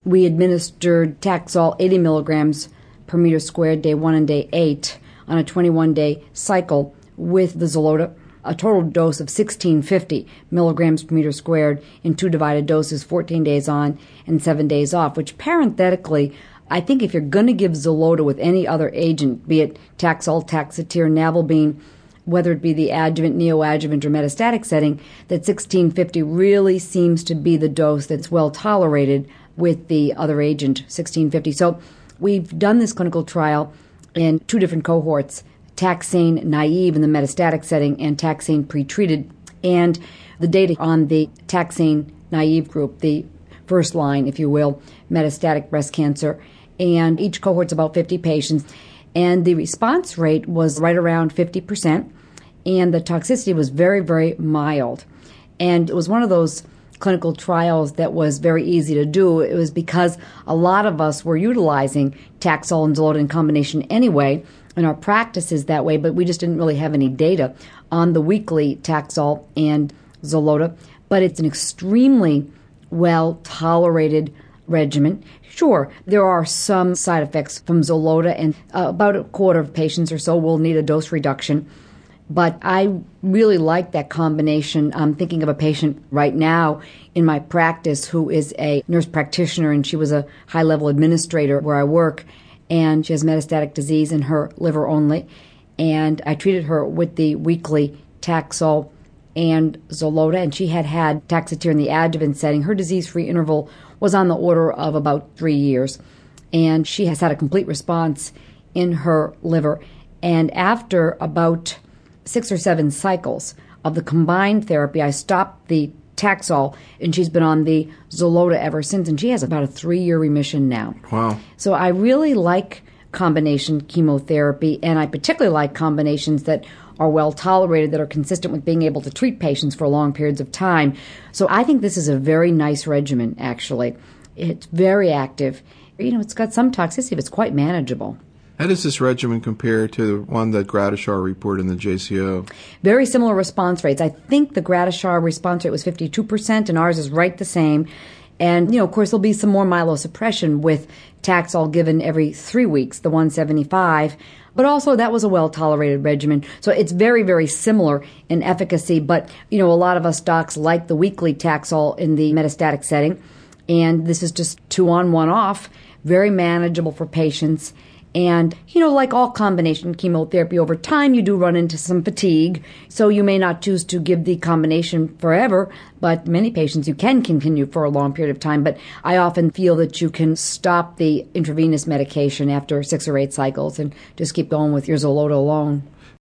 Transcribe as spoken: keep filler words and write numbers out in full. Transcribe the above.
We administered Taxol eighty milligrams per meter squared day one and day eight on a twenty-one day cycle with the Xeloda, a total dose of sixteen fifty milligrams per meter squared in two divided doses, fourteen days on and seven days off, which parenthetically, I think if you're going to give Xeloda with any other agent, be it Taxol, Taxotere, Navalbine, whether it be the adjuvant, neoadjuvant, or metastatic setting, that sixteen fifty really seems to be the dose that's well tolerated with the other agent, sixteen fifty. So we've done this clinical trial in two different cohorts, taxane naive in the metastatic setting and taxane pretreated. And the data on the taxane naive group, the first line, if you will, metastatic breast cancer, and each cohort's about fifty patients. And the response rate was right around fifty percent, and the toxicity was very, very mild. And it was one of those clinical trials that was very easy to do. It was because a lot of us were utilizing Taxol and Xeloda in combination anyway in our practices that way, but we just didn't really have any data on the weekly Taxol and Xeloda. But it's an extremely well-tolerated regimen. Sure, there are some side effects from Xeloda, and uh, about a quarter of patients or so will need a dose reduction. But I really like that combination. I'm thinking of a patient right now in my practice who is a nurse practitioner, and she was a high-level administrator where I work, and she has metastatic disease in her liver only. And I treated her with the weekly Taxol and Xeloda, and she had had Taxotere in the adjuvant setting. Her disease-free interval was on the order of about three years, and she has had a complete response in her liver. And after about six or seven cycles of the combined therapy, I stopped the Taxol, and she's been on the Xeloda ever since, and she has about a three-year remission now. Wow. So I really like combination chemotherapy, and I particularly like combinations that are well tolerated, that are consistent with being able to treat patients for long periods of time. So I think this is a very nice regimen, actually. It's very active. You know, it's got some toxicity, but it's quite manageable. How does this regimen compare to the one that Gratishar reported in the J C O? Very similar response rates. I think the Gratishar response rate was fifty-two percent, and ours is right the same. And, you know, of course, there'll be some more myelosuppression with Taxol given every three weeks, the one seventy-five. But also, that was a well-tolerated regimen. So it's very, very similar in efficacy. But, you know, a lot of us docs like the weekly Taxol in the metastatic setting. And this is just two on, one off, very manageable for patients. And, you know, like all combination chemotherapy, over time you do run into some fatigue. So you may not choose to give the combination forever, but many patients you can continue for a long period of time. But I often feel that you can stop the intravenous medication after six or eight cycles and just keep going with your Xeloda alone.